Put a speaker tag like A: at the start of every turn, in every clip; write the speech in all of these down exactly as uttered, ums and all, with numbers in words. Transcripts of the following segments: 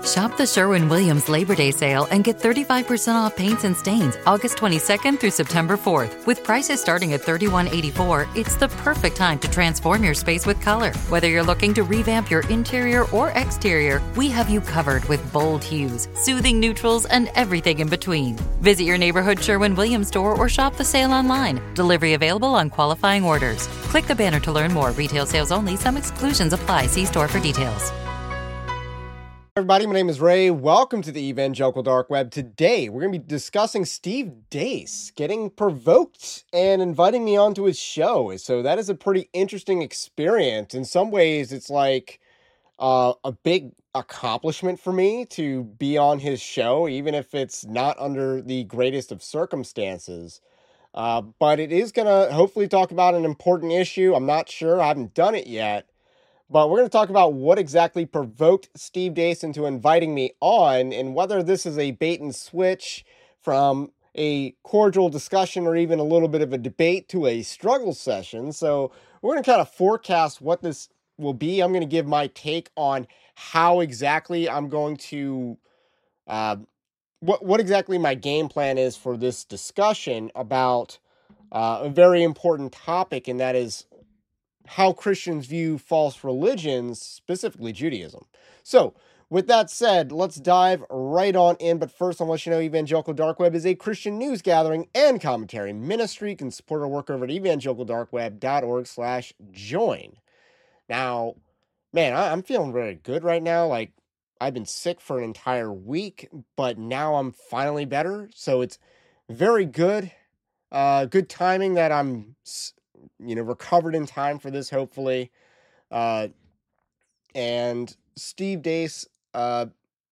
A: Shop the Sherwin-Williams Labor Day sale and get thirty-five percent off paints and stains August twenty-second through September fourth. With prices starting at thirty-one eighty-four, it's the perfect time to transform your space with color. Whether you're looking to revamp your interior or exterior, we have you covered with bold hues, soothing neutrals, and everything in between. Visit your neighborhood Sherwin-Williams store or shop the sale online. Delivery available on qualifying orders. Click the banner to learn more. Retail sales only. Some exclusions apply. See store for details.
B: Everybody, my name is Ray. Welcome to the Evangelical Dark Web. Today, we're going to be discussing Steve Deace getting provoked and inviting me onto his show. So that is a pretty interesting experience. In some ways, it's like uh, a big accomplishment for me to be on his show, even if it's not under the greatest of circumstances. Uh, but it is going to hopefully talk about an important issue. I'm not sure. I haven't done it yet. But we're going to talk about what exactly provoked Steve Deace into inviting me on and whether this is a bait and switch from a cordial discussion or even a little bit of a debate to a struggle session. So we're going to kind of forecast what this will be. I'm going to give my take on how exactly I'm going to, uh, what, what exactly my game plan is for this discussion about uh, a very important topic, and that is how Christians view false religions, specifically Judaism. So, with that said, let's dive right on in. But first, I'll let you know Evangelical Dark Web is a Christian news gathering and commentary ministry. You can support our work over at evangelicaldarkweb.org slash join. Now, man, I, I'm feeling very good right now. Like, I've been sick for an entire week, but now I'm finally better. So it's very good. Uh, good timing that I'm you know, recovered in time for this, hopefully. Uh, and Steve Deace, uh,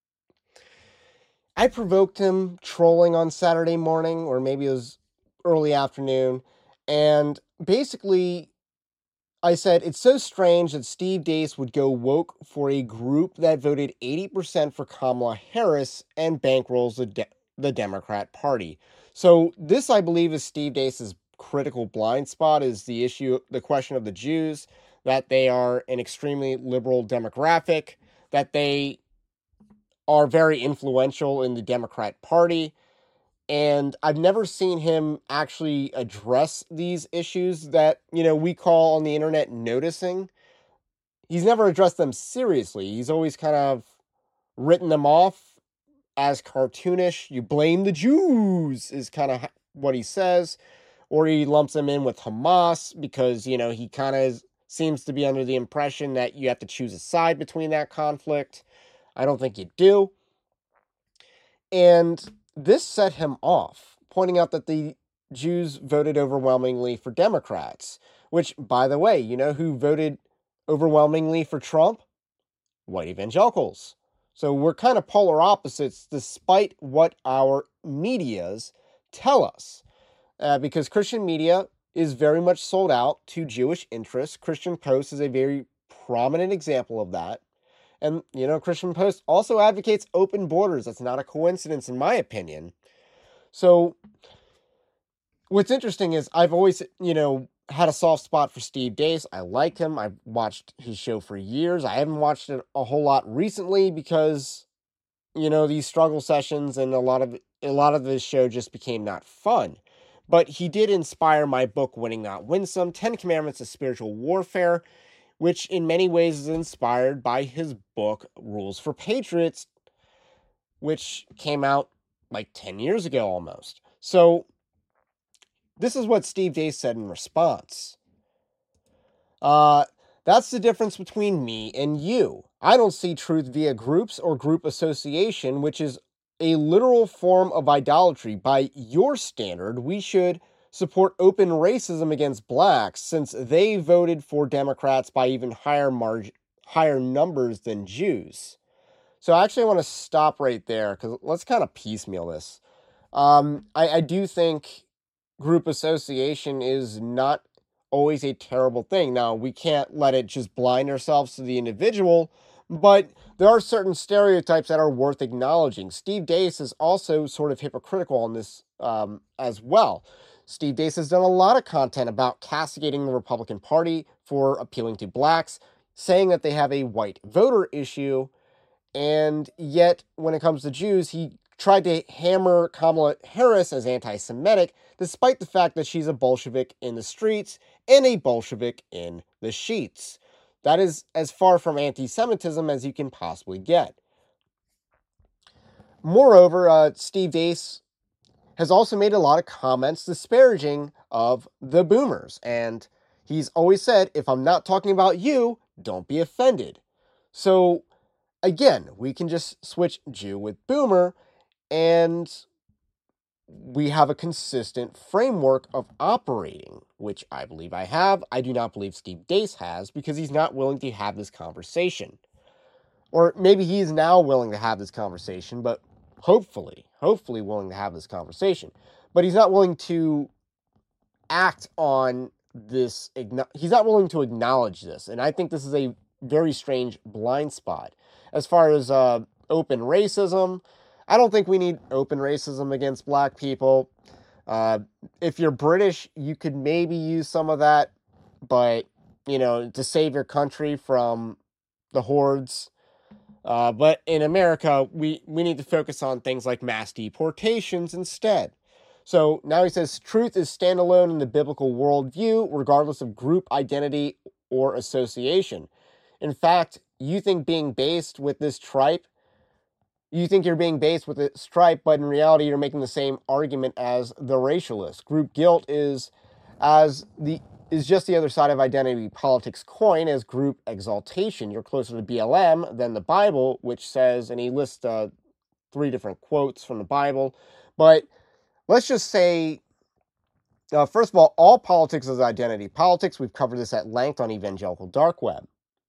B: I provoked him trolling on Saturday morning, or maybe it was early afternoon. And basically, I said, it's so strange that Steve Deace would go woke for a group that voted eighty percent for Kamala Harris and bankrolls the, De- the Democrat Party. So this, I believe, is Steve Deace's critical blind spot, is the issue, the question of the Jews, that they are an extremely liberal demographic, that they are very influential in the Democrat Party. And I've never seen him actually address these issues that, you know, we call on the internet noticing. He's never addressed them seriously. He's always kind of written them off as cartoonish. You blame the Jews is kind of what he says. Or he lumps them in with Hamas because, you know, he kind of seems to be under the impression that you have to choose a side between that conflict. I don't think you do. And this set him off, pointing out that the Jews voted overwhelmingly for Democrats, which, by the way, you know who voted overwhelmingly for Trump? White evangelicals. So we're kind of polar opposites despite what our medias tell us. Uh, because Christian media is very much sold out to Jewish interests. Christian Post is a very prominent example of that. And, you know, Christian Post also advocates open borders. That's not a coincidence, in my opinion. So, what's interesting is I've always, you know, had a soft spot for Steve Deace. I like him. I've watched his show for years. I haven't watched it a whole lot recently because, you know, these struggle sessions and a lot of a lot of this show just became not fun. But he did inspire my book, Winning Not Winsome, Ten Commandments of Spiritual Warfare, which in many ways is inspired by his book, Rules for Patriots, which came out like ten years ago almost. So this is what Steve Deace said in response. Uh, that's the difference between me and you. I don't see truth via groups or group association, which is a literal form of idolatry. By your standard, we should support open racism against blacks since they voted for Democrats by even higher margin, higher numbers than Jews. So actually I want to stop right there because let's kind of piecemeal this. Um, I, I do think group association is not always a terrible thing. Now, we can't let it just blind ourselves to the individual, but there are certain stereotypes that are worth acknowledging. Steve Deace is also sort of hypocritical on this um, as well. Steve Deace has done a lot of content about castigating the Republican Party for appealing to blacks, saying that they have a white voter issue, And yet, when it comes to Jews, he tried to hammer Kamala Harris as anti-Semitic, despite the fact that she's a Bolshevik in the streets and a Bolshevik in the sheets. That is as far from anti-Semitism as you can possibly get. Moreover, uh, Steve Deace has also made a lot of comments disparaging of the boomers. And he's always said, if I'm not talking about you, don't be offended. So, again, we can just switch Jew with boomer, and we have a consistent framework of operating, which I believe I have. I do not believe Steve Deace has, because he's not willing to have this conversation. Or maybe he's now willing to have this conversation, but hopefully, hopefully willing to have this conversation. But he's not willing to act on this. He's not willing to acknowledge this. And I think this is a very strange blind spot. As far as uh, open racism, I don't think we need open racism against black people. Uh, if you're British, you could maybe use some of that, but, you know, to save your country from the hordes. Uh, but in America, we, we need to focus on things like mass deportations instead. So now he says, truth is standalone in the biblical worldview, regardless of group identity or association. In fact, you think being based with this tripe, you think you're being based with this tripe, but in reality, you're making the same argument as the racialist. Group guilt is as the is just the other side of identity politics coin as group exaltation. You're closer to B L M than the Bible, which says, and he lists uh, three different quotes from the Bible. But let's just say, uh, first of all, all politics is identity politics. We've covered this at length on Evangelical Dark Web.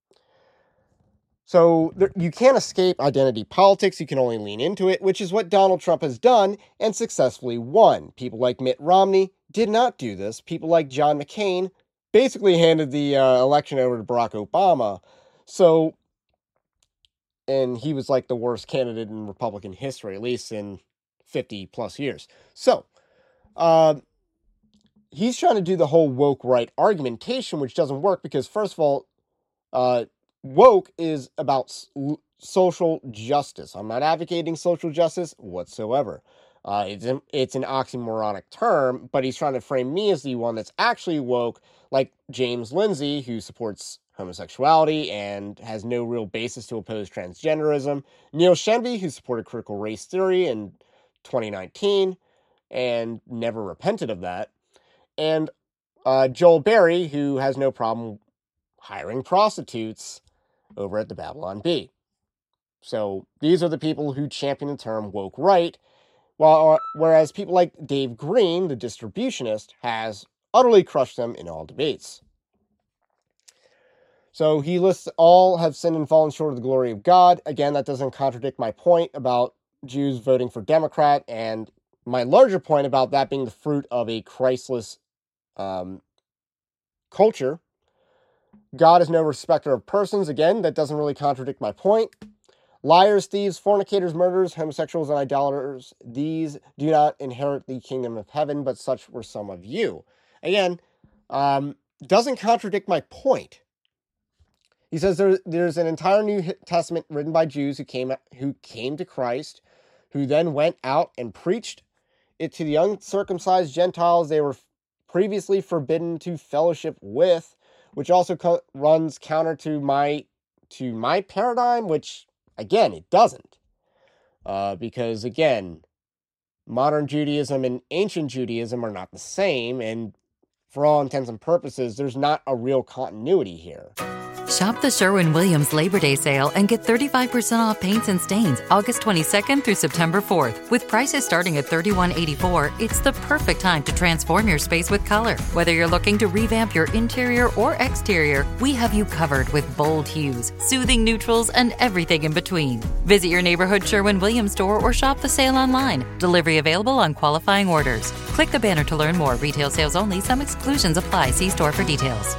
B: So there, you can't escape identity politics. You can only lean into it, which is what Donald Trump has done and successfully won. People like Mitt Romney did not do this. People like John McCain basically handed the uh, election over to Barack Obama. So, and he was like the worst candidate in Republican history, at least in fifty plus years. So, uh, he's trying to do the whole woke right argumentation, which doesn't work because, first of all, uh, woke is about social justice. I'm not advocating social justice whatsoever. Uh, it's, an, it's an oxymoronic term, but he's trying to frame me as the one that's actually woke, like James Lindsay, who supports homosexuality and has no real basis to oppose transgenderism. Neil Shenby, who supported critical race theory in twenty nineteen and never repented of that. And uh, Joel Berry, who has no problem hiring prostitutes over at the Babylon Bee. So these are the people who champion the term woke right, while, whereas people like Dave Green, the distributionist, has utterly crushed them in all debates. So he lists all have sinned and fallen short of the glory of God. Again, that doesn't contradict my point about Jews voting for Democrat, and my larger point about that being the fruit of a Christless um, culture. God is no respecter of persons. Again, that doesn't really contradict my point. Liars, thieves, fornicators, murderers, homosexuals, and idolaters, these do not inherit the kingdom of heaven, but such were some of you. Again, um, doesn't contradict my point. He says there, there's an entire New Testament written by Jews who came, who came to Christ, who then went out and preached it to the uncircumcised Gentiles they were previously forbidden to fellowship with, which also co- runs counter to my to my paradigm, which, again, it doesn't. Uh, because, again, modern Judaism and ancient Judaism are not the same, and for all intents and purposes, there's not a real continuity here.
A: Shop the Sherwin-Williams Labor Day sale and get thirty-five percent off paints and stains August twenty-second through September fourth. With prices starting at thirty-one eighty-four, it's the perfect time to transform your space with color. Whether you're looking to revamp your interior or exterior, we have you covered with bold hues, soothing neutrals, and everything in between. Visit your neighborhood Sherwin-Williams store or shop the sale online. Delivery available on qualifying orders. Click the banner to learn more. Retail sales only. Some exclusions apply. See store for details.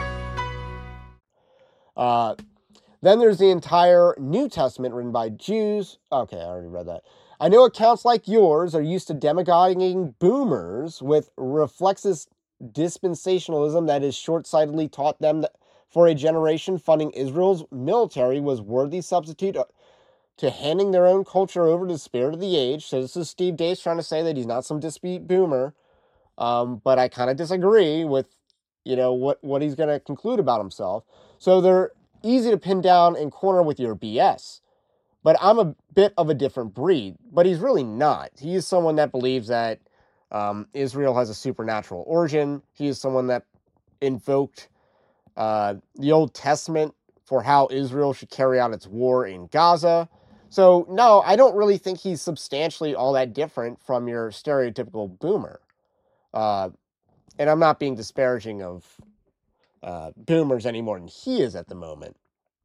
B: Uh, then there's the entire New Testament written by Jews. Okay, I already read that. I know accounts like yours are used to demagoguing boomers with reflexive dispensationalism that is short-sightedly taught them that for a generation funding Israel's military was worthy substitute to handing their own culture over to the spirit of the age. So this is Steve Deace trying to say that he's not some deadbeat boomer. Um, but I kind of disagree with, you know, what, what he's going to conclude about himself. So they're easy to pin down and corner with your B S. But I'm a bit of a different breed. But he's really not. He is someone that believes that um, Israel has a supernatural origin. He is someone that invoked uh, the Old Testament for how Israel should carry out its war in Gaza. So, no, I don't really think he's substantially all that different from your stereotypical boomer. Uh, and I'm not being disparaging of uh, boomers any more than he is at the moment.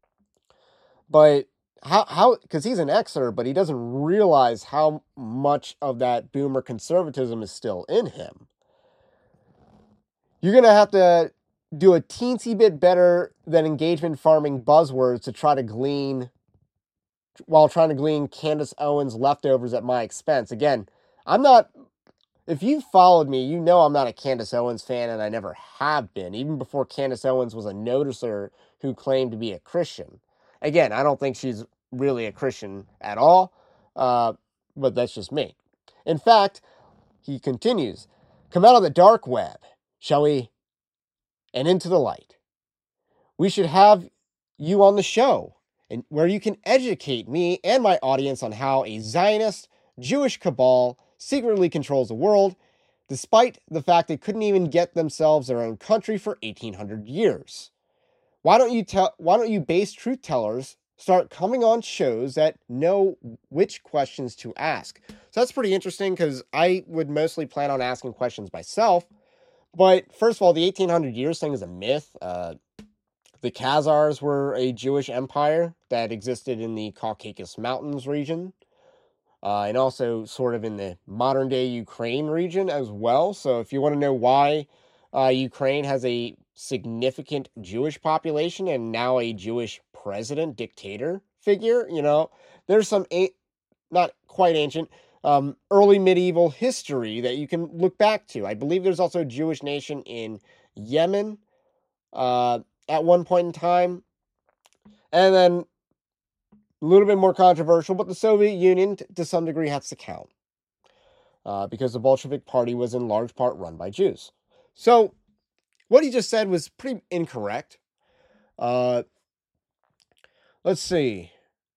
B: But how, how, because he's an Xer, but he doesn't realize how much of that boomer conservatism is still in him. You're going to have to do a teensy bit better than engagement farming buzzwords to try to glean, while trying to glean Candace Owens leftovers at my expense. Again, I'm not, if you've followed me, you know I'm not a Candace Owens fan, and I never have been, even before Candace Owens was a noticer who claimed to be a Christian. Again, I don't think she's really a Christian at all, uh, but that's just me. In fact, he continues, come out of the dark web, shall we, and into the light. We should have you on the show, and where you can educate me and my audience on how a Zionist Jewish cabal secretly controls the world, despite the fact they couldn't even get themselves their own country for eighteen hundred years. Why don't you tell? Why don't you base truth tellers start coming on shows that know which questions to ask? So that's pretty interesting, because I would mostly plan on asking questions myself. But first of all, the eighteen hundred years thing is a myth. Uh, the Khazars were a Jewish empire that existed in the Caucasus Mountains region. Uh, and also sort of in the modern-day Ukraine region as well. So if you want to know why uh, Ukraine has a significant Jewish population and now a Jewish president, dictator figure, you know, there's some, a- not quite ancient, um, early medieval history that you can look back to. I believe there's also a Jewish nation in Yemen uh, at one point in time. And then a little bit more controversial, but the Soviet Union, t- to some degree, has to count. Uh, because the Bolshevik Party was in large part run by Jews. So, what he just said was pretty incorrect. Uh, let's see.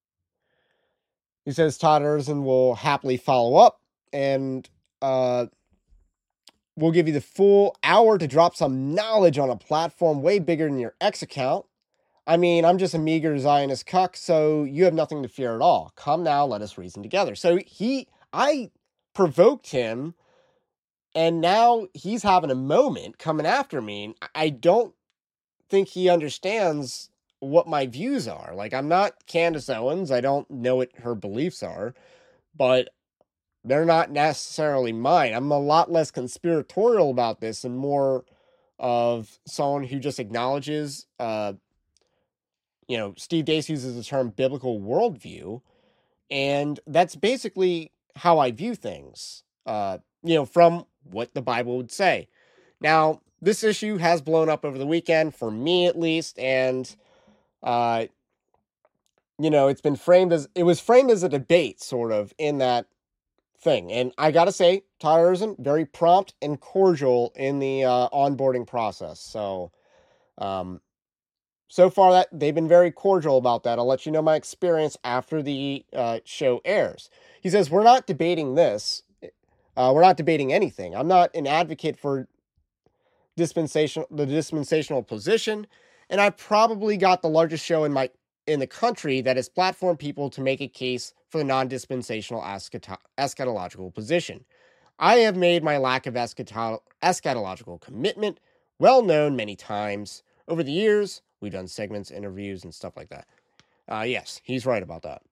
B: He says Todd Erzin will happily follow up, and uh, we'll give you the full hour to drop some knowledge on a platform way bigger than your X account. I mean, I'm just a meager Zionist cuck, so you have nothing to fear at all. Come now, let us reason together. So he, I provoked him, and now he's having a moment coming after me. I don't think he understands what my views are. Like, I'm not Candace Owens. I don't know what her beliefs are, but they're not necessarily mine. I'm a lot less conspiratorial about this and more of someone who just acknowledges, uh, you know, Steve Deace uses the term biblical worldview, and that's basically how I view things, uh, you know, from what the Bible would say. Now, this issue has blown up over the weekend, for me at least, and, uh, you know, it's been framed as, it was framed as a debate, sort of, in that thing. And I gotta say, Todd Erzin, very prompt and cordial in the uh, onboarding process. So, um, so far that they've been very cordial about that. I'll let you know my experience after the uh, show airs. He says, we're not debating this. Uh, we're not debating anything. I'm not an advocate for dispensation, the dispensational position, and I probably got the largest show in my in the country that has platformed people to make a case for the non-dispensational eschato- eschatological position. I have made my lack of eschato- eschatological commitment well known many times over the years. We've done segments, interviews, and stuff like that. Uh, yes, he's right about that.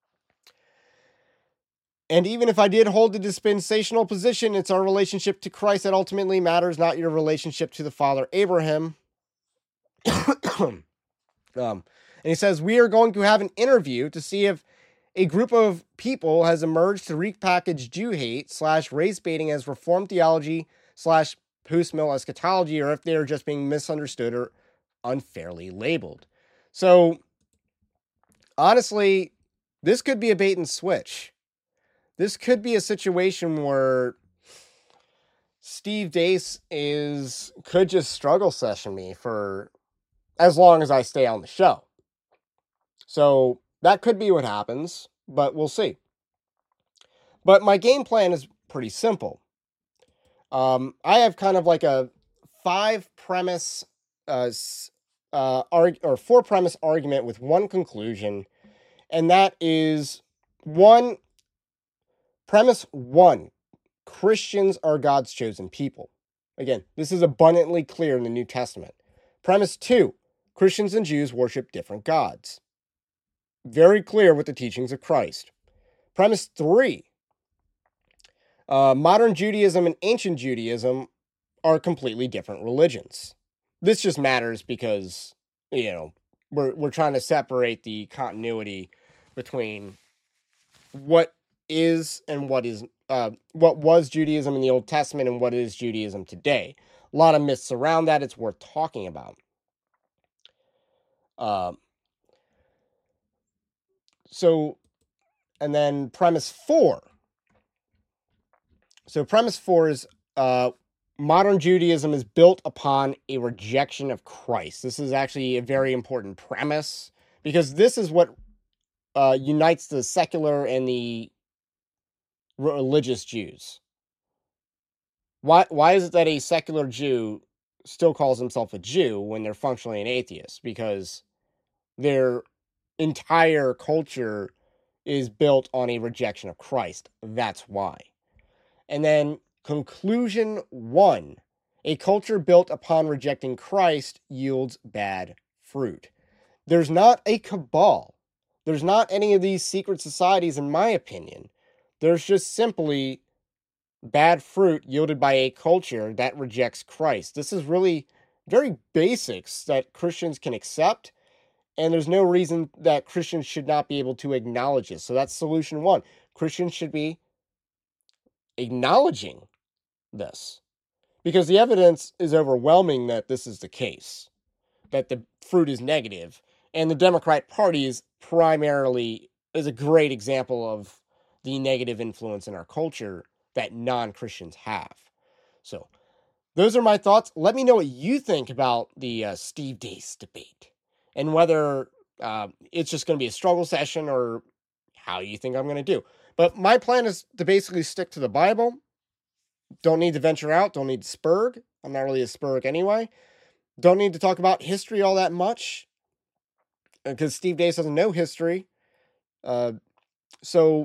B: And even if I did hold the dispensational position, it's our relationship to Christ that ultimately matters, not your relationship to the father Abraham. um, and he says, we are going to have an interview to see if a group of people has emerged to repackage Jew hate slash race baiting as reformed theology slash post-mill eschatology, or if they're just being misunderstood or unfairly labeled. So, honestly, this could be a bait and switch. This could be a situation where Steve Deace is could just struggle session me for as long as I stay on the show. So that could be what happens, but we'll see. But my game plan is pretty simple. Um, I have kind of like a five premise, uh, uh, arg- or four premise argument with one conclusion, and that is one. Premise one: Christians are God's chosen people. Again, this is abundantly clear in the New Testament. Premise two: Christians and Jews worship different gods. Very clear with the teachings of Christ. Premise three: uh, modern Judaism and ancient Judaism are completely different religions. This just matters because, you know, we're we're trying to separate the continuity between what is and what is uh, what was Judaism in the Old Testament and what is Judaism today. A lot of myths around that. It's worth talking about. Uh, so, and then premise four. So premise four is uh, modern Judaism is built upon a rejection of Christ. This is actually a very important premise because this is what uh, unites the secular and the religious Jews. Why why is it that a secular Jew still calls himself a Jew when they're functionally an atheist? Because their entire culture is built on a rejection of Christ. That's why. And then conclusion one: a culture built upon rejecting Christ yields bad fruit. There's not a cabal. There's not any of these secret societies, in my opinion. There's just simply bad fruit yielded by a culture that rejects Christ. This is really very basics that Christians can accept, and there's no reason that Christians should not be able to acknowledge this. So that's solution one. Christians should be acknowledging this because the evidence is overwhelming that this is the case, that the fruit is negative, and the Democrat Party is primarily is a great example of the negative influence in our culture that non-Christians have. So those are my thoughts. Let me know what you think about the uh, Steve Deace debate and whether uh, it's just going to be a struggle session or how you think I'm going to do. But my plan is to basically stick to the Bible. Don't need to venture out. Don't need to spurg. I'm not really a spurg anyway. Don't need to talk about history all that much because Steve Deace doesn't know history. Uh, so,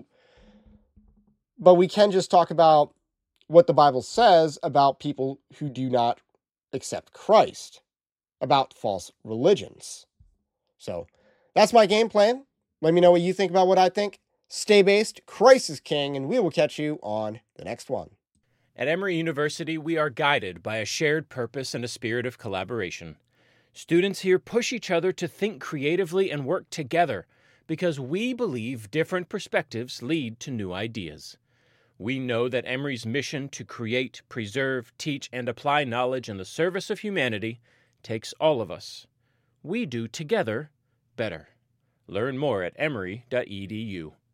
B: but we can just talk about what the Bible says about people who do not accept Christ, about false religions. So that's my game plan. Let me know what you think about what I think. Stay based, Christ is king, and we will catch you on the next one.
C: At Emory University, we are guided by a shared purpose and a spirit of collaboration. Students here push each other to think creatively and work together because we believe different perspectives lead to new ideas. We know that Emory's mission to create, preserve, teach, and apply knowledge in the service of humanity takes all of us. We do together better. Learn more at emory dot e d u.